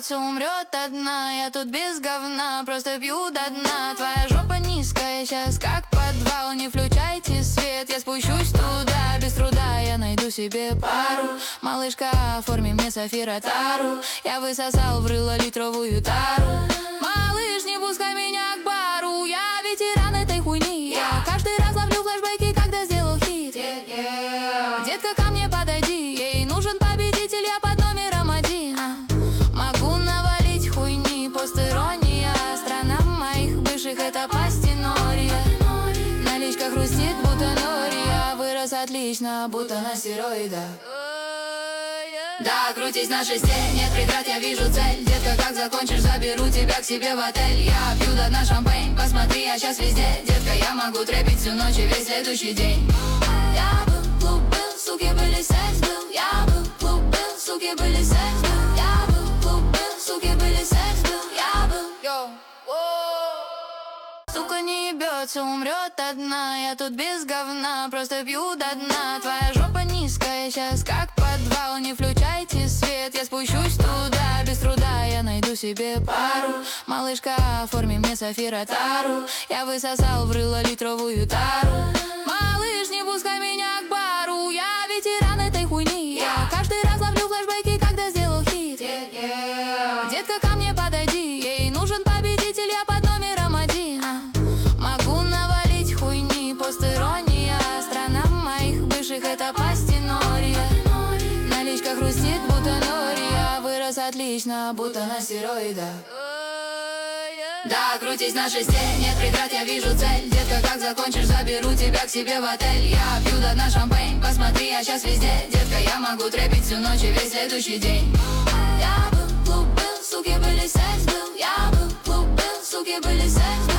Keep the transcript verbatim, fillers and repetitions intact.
бьется, умрет одна. Я тут без говна, просто пью до дна. Твоя жопа низкая, сейчас как подвал. Не включайте свет, я спущусь туда. Без труда я найду себе пару. Малышка, оформи мне Софира тару. Я высосал в рыло литровую тару. Малыш, не пускай меня к бару. Я ветеран этой хуйни. Я каждый раз ловлю флешбеки, когда сделал хит. Детка, ко мне подойди. Ей нужен победитель, я под номером один. Могу навалить хуйни, постирония. Страна моих бывших — это пастинория. Наличка хрустит, будто нори. Я вырос отлично, будто на стероидах. Да, крутись на шесте, нет преград, я вижу цель. Детка, как закончишь, заберу тебя к себе в отель. Я пью до дна шампейн, посмотри, я сейчас везде. Детка, я могу трепить всю ночь и весь следующий день. Я был, клуб был, суки были, секс был. Я был, клуб был, суки были, секс был. Я был, клуб был, суки были, секс был. Я был, йоу, сука не ебется, умрет одна. Я тут без говна, просто пью до дна. Твоя жопа низкая, сейчас как подвал. Не включайте свет, я спущусь туда. Без труда я найду себе пару. Малышка, оформи мне Софира тару. Я высосал в рыло литровую тару. Малыш, не пускай меня к бару. Я ветеран этой хуйни. Я каждый раз ловлю флешбеки, когда сделал хит. Детка, ко мне подойди. Ей нужен победитель, я под номером один. Могу навалить хуйни, постирония. Страна моих бывших — это пастинория. Наличка хрустит, будто нори. Я вырос отлично, будто на стероидах. Да, крутись на шесте, нет преград, я вижу цель. Детка, как закончишь, заберу тебя к себе в отель. Я пью до дна шампейн, посмотри, я сейчас везде. Детка, я могу трепить всю ночь и весь следующий день. Я был, клуб был, суки были, секс был. Я был, клуб был, суки были, секс был.